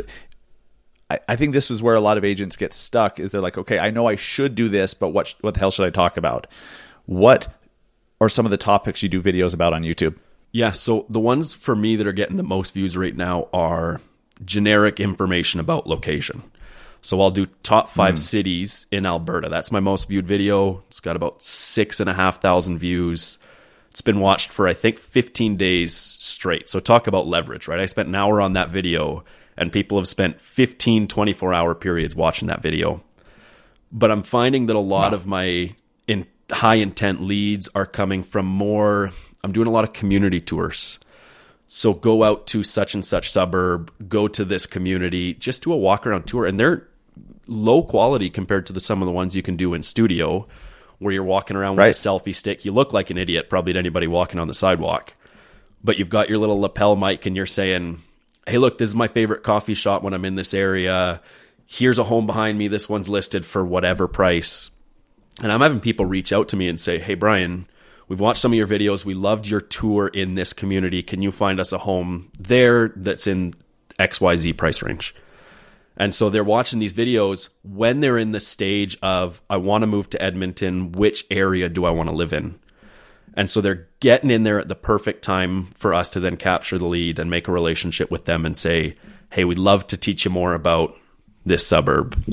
A: I, I think this is where a lot of agents get stuck. Is they're like, okay, I know I should do this, but what what the hell should I talk about? What are some of the topics you do videos about on YouTube?
E: Yeah, so the ones for me that are getting the most views right now are generic information about location. So I'll do top five mm. cities in Alberta. That's my most viewed video. It's got about six and a half thousand views. It's been watched for, I think, fifteen days straight. So talk about leverage, right? I spent an hour on that video, and people have spent fifteen, twenty-four hour periods watching that video. But I'm finding that a lot wow. of my in high intent leads are coming from more... I'm doing a lot of community tours. So go out to such and such suburb, go to this community, just do a walk around tour. And they're low quality compared to the, some of the ones you can do in studio, where you're walking around with right. a selfie stick. You look like an idiot, probably to anybody walking on the sidewalk. But you've got your little lapel mic and you're saying, hey, look, this is my favorite coffee shop when I'm in this area. Here's a home behind me. This one's listed for whatever price. And I'm having people reach out to me and say, hey, Brian, we've watched some of your videos. We loved your tour in this community. Can you find us a home there that's in X Y Z price range? And so they're watching these videos when they're in the stage of, I want to move to Edmonton. Which area do I want to live in? And so they're getting in there at the perfect time for us to then capture the lead and make a relationship with them and say, hey, we'd love to teach you more about this suburb.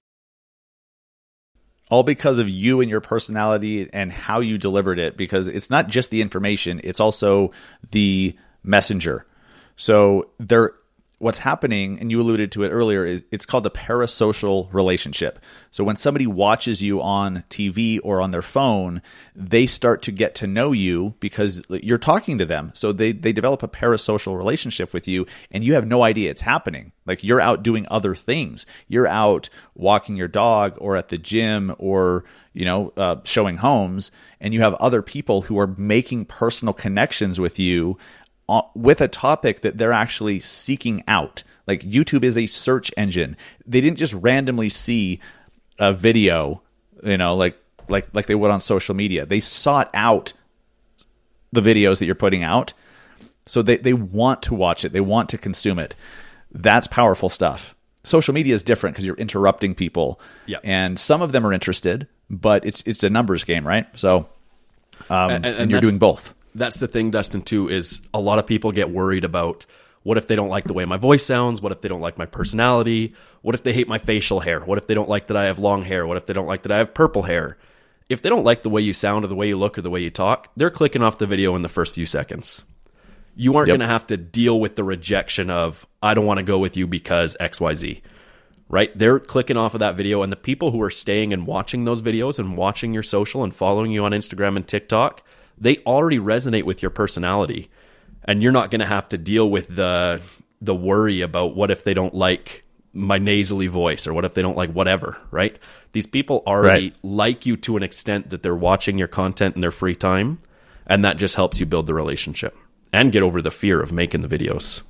A: All because of you and your personality and how you delivered it, because it's not just the information, it's also the messenger. So there, what's happening, and you alluded to it earlier, is it's called the parasocial relationship. So when somebody watches you on T V or on their phone, they start to get to know you because you're talking to them. So they, they develop a parasocial relationship with you, and you have no idea it's happening. Like, you're out doing other things. You're out walking your dog or at the gym or, you know, uh, showing homes, and you have other people who are making personal connections with you with a topic that they're actually seeking out. Like, YouTube is a search engine. They didn't just randomly see a video, you know, like like like they would on social media. They sought out the videos that you're putting out. So they, they want to watch it. They want to consume it. That's powerful stuff. Social media is different because you're interrupting people.
E: Yeah.
A: And some of them are interested, but it's it's a numbers game, right? So um, and, and, and you're doing both.
E: that's the thing, Dustin, too, is a lot of people get worried about, what if they don't like the way my voice sounds? What if they don't like my personality? What if they hate my facial hair? What if they don't like that I have long hair? What if they don't like that I have purple hair? If they don't like the way you sound or the way you look or the way you talk, they're clicking off the video in the first few seconds. You aren't
A: Yep.
E: going to have to deal with the rejection of, I don't want to go with you because X Y Z, right? They're clicking off of that video, and the people who are staying and watching those videos and watching your social and following you on Instagram and TikTok, they already resonate with your personality. And you're not going to have to deal with the the worry about what if they don't like my nasally voice, or what if they don't like whatever, right? These people already
A: Right.
E: like you to an extent that they're watching your content in their free time, and that just helps you build the relationship and get over the fear of making the videos.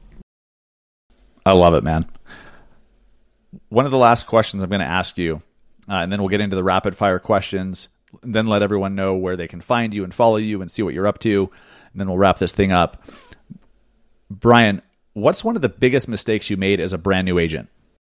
A: I love it, man. One of the last questions I'm going to ask you, uh, and then we'll get into the rapid fire questions, then let everyone know where they can find you and follow you and see what you're up to, and then we'll wrap this thing up. Brian, what's one of the biggest mistakes you made as a brand new agent?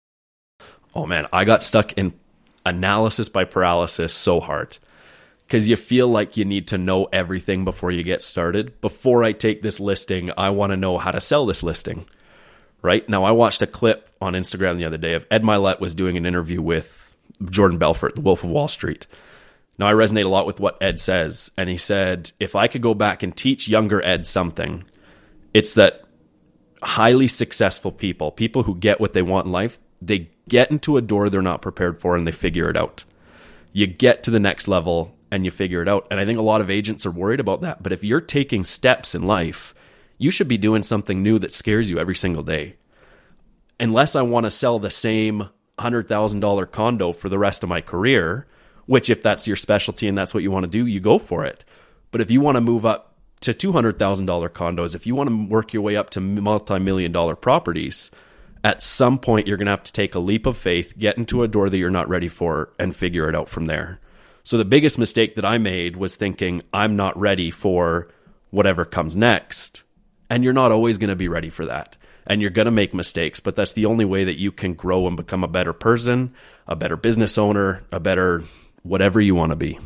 E: Oh man, I got stuck in analysis by paralysis so hard, because you feel like you need to know everything before you get started. Before I take this listing, I want to know how to sell this listing. Right? Now, I watched a clip on Instagram the other day of Ed Mylett was doing an interview with Jordan Belfort, the Wolf of Wall Street. Now, I resonate a lot with what Ed says. And he said, if I could go back and teach younger Ed something, it's that highly successful people, people who get what they want in life, they get into a door they're not prepared for and they figure it out. You get to the next level and you figure it out. And I think a lot of agents are worried about that. But if you're taking steps in life, you should be doing something new that scares you every single day. Unless I want to sell the same one hundred thousand dollars condo for the rest of my career, which if that's your specialty and that's what you want to do, you go for it. But if you want to move up to two hundred thousand dollars condos, if you want to work your way up to multi-million dollar properties, at some point you're going to have to take a leap of faith, get into a door that you're not ready for, and figure it out from there. So the biggest mistake that I made was thinking I'm not ready for whatever comes next. And you're not always going to be ready for that. And you're going to make mistakes, but that's the only way that you can grow and become a better person, a better business owner, a better whatever you want to be.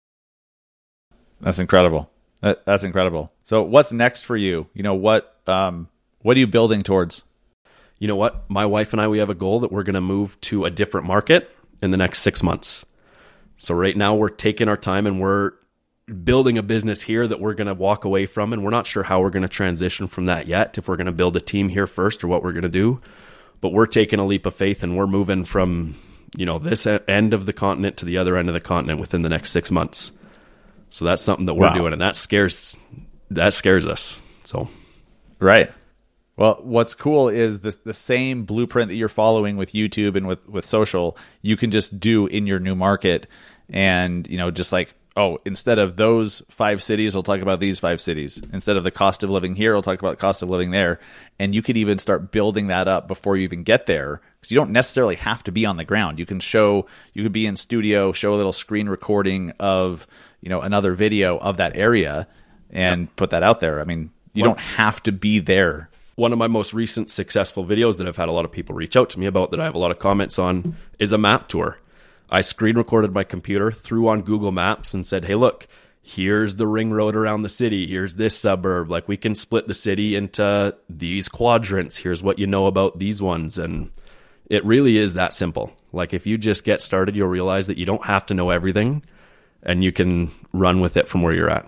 A: That's incredible. That, that's incredible. So what's next for you? You know, what um, what are you building towards?
E: You know what? My wife and I, we have a goal that we're going to move to a different market in the next six months. So right now we're taking our time and we're building a business here that we're going to walk away from, and we're not sure how we're going to transition from that yet, if we're going to build a team here first or what we're going to do. But we're taking a leap of faith and we're moving from, you know, this end of the continent to the other end of the continent within the next six months. So that's something that we're
A: Wow.
E: doing, and that scares that scares us. So
A: Right. Well, what's cool is the the same blueprint that you're following with YouTube and with, with social, you can just do in your new market. And, you know, just like, oh, instead of those five cities, we'll talk about these five cities. Instead of the cost of living here, we'll talk about the cost of living there. And you could even start building that up before you even get there, because you don't necessarily have to be on the ground. You can show, you could be in studio, show a little screen recording of, you know, another video of that area and yep. put that out there. I mean, you
E: One,
A: don't have to be there.
E: One of my most recent successful videos that I've had a lot of people reach out to me about, that I have a lot of comments on, is a map tour. I screen recorded my computer, threw on Google Maps and said, hey, look, here's the ring road around the city. Here's this suburb. Like, we can split the city into these quadrants. Here's what you know about these ones. And it really is that simple. Like, if you just get started, you'll realize that you don't have to know everything and you can run with it from where you're at.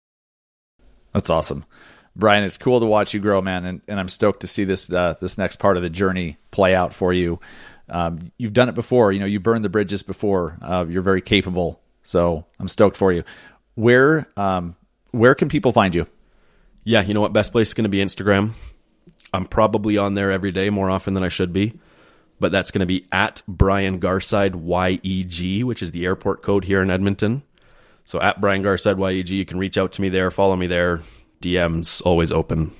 A: That's awesome. Brian, it's cool to watch you grow, man. And, and I'm stoked to see this, uh, this next part of the journey play out for you. Um, you've done it before, you know, you burned the bridges before. Uh, you're very capable. So I'm stoked for you. Where, um, where can people find you?
E: Yeah. You know what? Best place is going to be Instagram. I'm probably on there every day, more often than I should be, but that's going to be at Brian Garside, Y E G, which is the airport code here in Edmonton. So at Brian Garside, Y E G, you can reach out to me there, follow me there. D Ms always open.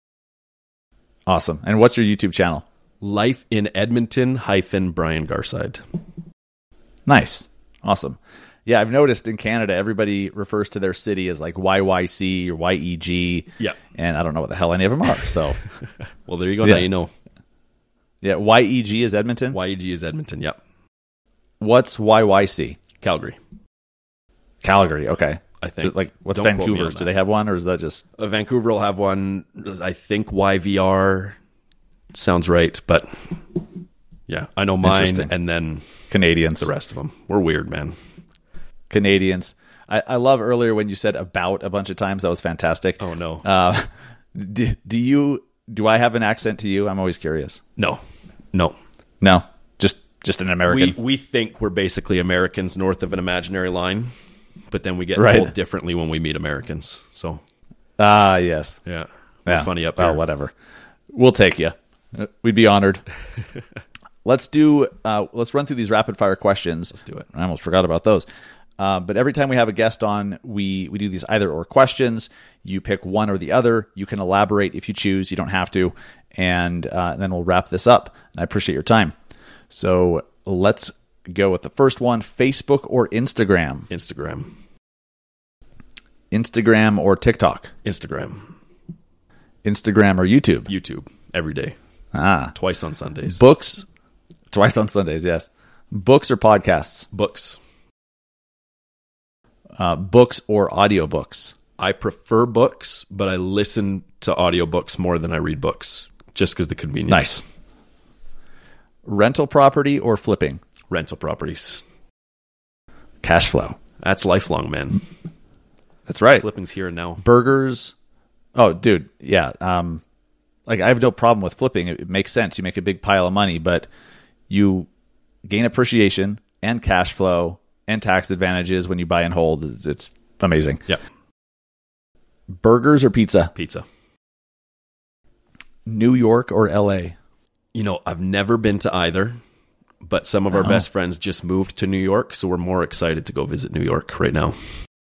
A: Awesome. And what's your YouTube channel?
E: Life in Edmonton hyphen Brian Garside.
A: Nice. Awesome. Yeah, I've noticed in Canada, everybody refers to their city as like Y Y C or Y E G.
E: Yeah.
A: And I don't know what the hell any of them are. So,
E: well, there you go.
A: Yeah.
E: Now you know.
A: Yeah. Y E G is Edmonton?
E: Y E G is Edmonton. Yep.
A: What's Y Y C?
E: Calgary.
A: Calgary. Okay.
E: I think.
A: Like, what's
E: Don't quote me on
A: Vancouver's?
E: that.
A: Do they have one, or is that just
E: Uh, Vancouver will have one. I think Y V R sounds right, but yeah, I know mine,
A: Interesting.
E: and then
A: Canadians?
E: the rest of them. We're weird, man.
A: Canadians. I, I love earlier when you said about a bunch of times. That was fantastic.
E: Oh no,
A: Uh, do, do you? Do I have an accent to you? I'm always curious.
E: no, no.
A: No, just just an American.
E: We we think we're basically Americans north of an imaginary line, but then we get
A: Right.
E: told differently when we meet Americans. So
A: Ah, yes.
E: yeah, we're
A: Yeah.
E: funny up
A: Well,
E: here.
A: whatever. We'll take you. We'd be honored. let's do. Uh, let's run through these rapid fire questions. Let's
E: do it.
A: I almost forgot about those. Uh, but every time we have a guest on, we we do these either or questions. You pick one or the other. You can elaborate if you choose. You don't have to. And uh, then we'll wrap this up. And I appreciate your time. So let's go with the first one: Facebook or Instagram?
E: Instagram,
A: Instagram or TikTok?
E: Instagram,
A: Instagram or YouTube?
E: YouTube every day,
A: Ah,
E: twice on Sundays.
A: books twice on Sundays. Yes, books or podcasts?
E: Books.
A: Uh, books or audiobooks?
E: I prefer books, but I listen to audiobooks more than I read books, just because the convenience.
A: Nice. Rental property or flipping?
E: Rental properties.
A: Cash flow.
E: That's lifelong, man.
A: That's right.
E: Flipping's here and now.
A: Burgers. Oh, dude. Yeah. Um, like I have no problem with flipping. It, it makes sense. You make a big pile of money, but you gain appreciation and cash flow and tax advantages when you buy and hold. It's, it's amazing.
E: Yep.
A: Burgers or pizza?
E: Pizza.
A: New York or L A?
E: You know, I've never been to either, but some of our
A: Oh.
E: best friends just moved to New York, so we're more excited to go visit New York right now.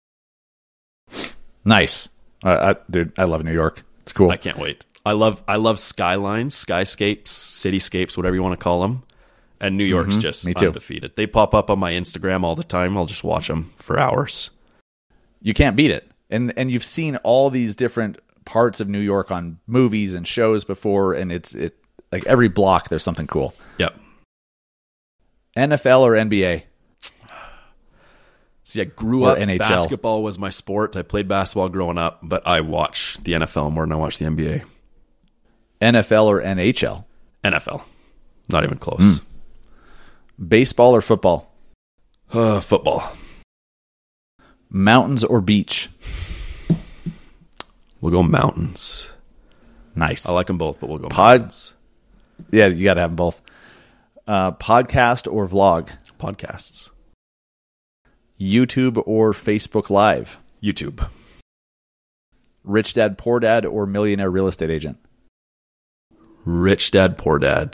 A: Nice. Uh, I, dude, I love New York. It's cool.
E: I can't wait. I love I love skylines, skyscapes, cityscapes, whatever you want to call them. And New York's just
A: me too.
E: undefeated. They pop up on my Instagram all the time. I'll just watch them for hours.
A: You can't beat it. And and you've seen all these different parts of New York on movies and shows before, and it's it like every block there's something cool.
E: Yep.
A: N F L or N B A?
E: See, I grew
A: Or
E: up,
A: N H L.
E: basketball was my sport. I played basketball growing up, but I watch the N F L more than I watch the N B A.
A: N F L or N H L?
E: N F L. Not even close.
A: Baseball or football?
E: Uh, football.
A: Mountains or beach?
E: We'll go mountains.
A: Nice.
E: I like them both, but we'll go
A: Pod-
E: mountains.
A: Yeah, you got to have them both. Uh, podcast or vlog?
E: Podcasts.
A: YouTube or Facebook Live?
E: YouTube.
A: Rich Dad Poor Dad or Millionaire Real Estate Agent?
E: Rich Dad, Poor Dad.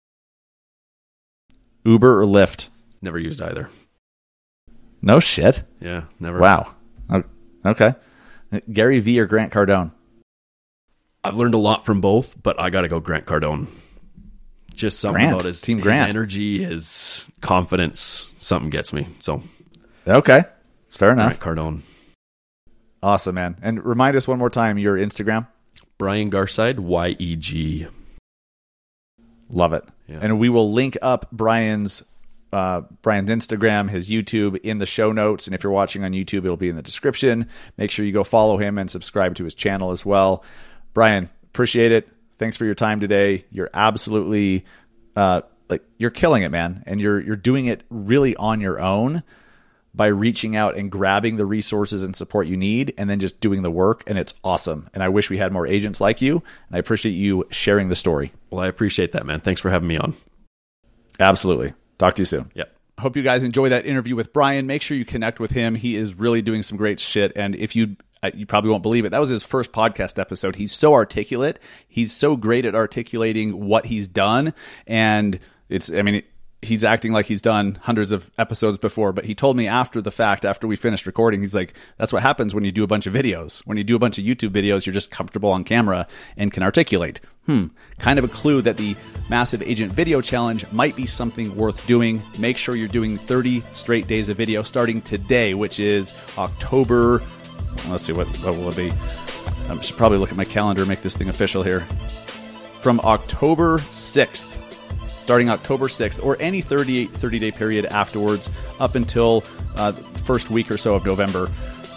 A: Uber or Lyft?
E: Never used either.
A: No shit.
E: Yeah, never.
A: Wow. O- Okay. Gary Vee or Grant Cardone?
E: I've learned a lot from both, but I got to go Grant Cardone. Just something
A: Grant.
E: about his,
A: Team
E: his
A: Grant.
E: energy, his confidence. Something gets me. So,
A: Okay. Fair enough.
E: Grant Cardone.
A: Awesome, man. And remind us one more time your Instagram.
E: Brian Garside, Y E G.
A: Love it.
E: Yeah.
A: And we will link up Brian's uh, Brian's Instagram, his YouTube in the show notes. And if you're watching on YouTube, it'll be in the description. Make sure you go follow him and subscribe to his channel as well. Brian, appreciate it. Thanks for your time today. You're absolutely uh, like you're killing it, man. And you're you're doing it really on your own by reaching out and grabbing the resources and support you need and then just doing the work. And it's awesome. And I wish we had more agents like you. And I appreciate you sharing the story.
E: Well, I appreciate that, man. Thanks for having me on.
A: Absolutely. Talk to you soon.
E: Yep.
A: I hope you guys enjoy that interview with Brian. Make sure you connect with him. He is really doing some great shit. And if you, you probably won't believe it, that was his first podcast episode. He's so articulate. He's so great at articulating what he's done. And it's, I mean, he's acting like he's done hundreds of episodes before, but he told me after the fact, after we finished recording, he's like, that's what happens when you do a bunch of videos. When you do a bunch of YouTube videos, you're just comfortable on camera and can articulate. Hmm. Kind of a clue that the Massive Agent Video Challenge might be something worth doing. Make sure you're doing thirty straight days of video starting today, which is October. Let's see, what, what will it be? I should probably look at my calendar and make this thing official here. From October sixth. Starting October sixth, or any thirty-day period afterwards up until uh, the first week or so of November.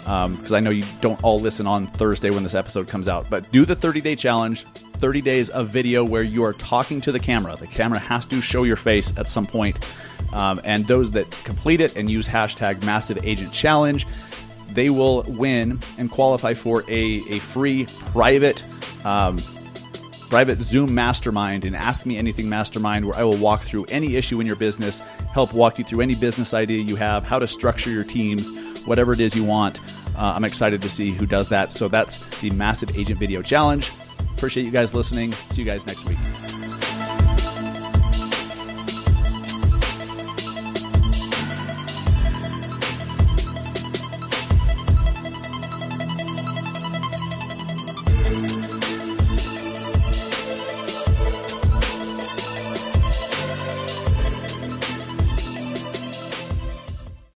A: because um, I know you don't all listen on Thursday when this episode comes out. But do the thirty-day challenge, thirty days of video where you are talking to the camera. The camera has to show your face at some point. Um, and those that complete it and use hashtag Massive Agent Challenge, they will win and qualify for a, a free private um, private Zoom mastermind, and Ask Me Anything mastermind, where I will walk through any issue in your business, help walk you through any business idea you have, how to structure your teams, whatever it is you want. Uh, I'm excited to see who does that. So that's the Massive Agent Video Challenge. Appreciate you guys listening. See you guys next week.